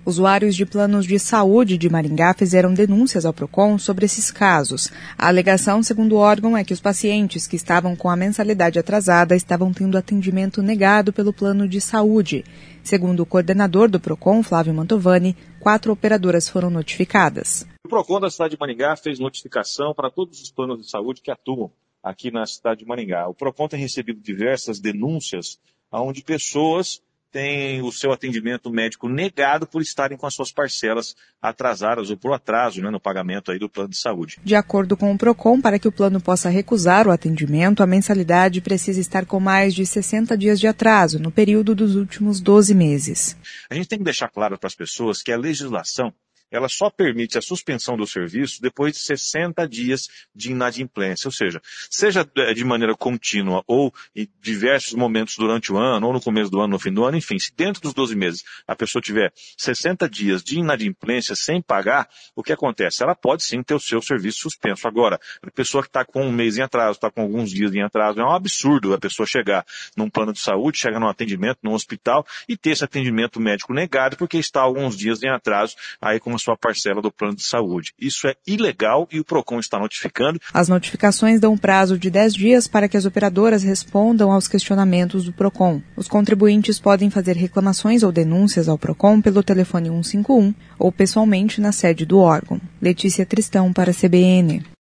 Usuários de planos de saúde de Maringá fizeram denúncias ao PROCON sobre esses casos. A alegação, segundo o órgão, é que os pacientes que estavam com a mensalidade atrasada estavam tendo atendimento negado pelo plano de saúde. Segundo o coordenador do PROCON, Flávio Mantovani, 4 operadoras foram notificadas. O PROCON da cidade de Maringá fez notificação para todos os planos de saúde que atuam aqui na cidade de Maringá. O PROCON tem recebido diversas denúncias onde pessoas têm o seu atendimento médico negado por estarem com as suas parcelas atrasadas ou por atraso no pagamento aí do plano de saúde. De acordo com o PROCON, para que o plano possa recusar o atendimento, a mensalidade precisa estar com mais de 60 dias de atraso, no período dos últimos 12 meses. A gente tem que deixar claro para as pessoas que a legislação ela só permite a suspensão do serviço depois de 60 dias de inadimplência, ou seja de maneira contínua ou em diversos momentos durante o ano, ou no começo do ano, no fim do ano, enfim, se dentro dos 12 meses a pessoa tiver 60 dias de inadimplência sem pagar, o que acontece? Ela pode sim ter o seu serviço suspenso. Agora, a pessoa que está com um mês em atraso, está com alguns dias em atraso, é um absurdo a pessoa chegar num plano de saúde, chegar num atendimento, num hospital e ter esse atendimento médico negado porque está alguns dias em atraso, aí com a sua parcela do plano de saúde. Isso é ilegal e o PROCON está notificando. As notificações dão um prazo de 10 dias para que as operadoras respondam aos questionamentos do PROCON. Os contribuintes podem fazer reclamações ou denúncias ao PROCON pelo telefone 151 ou pessoalmente na sede do órgão. Letícia Tristão para a CBN.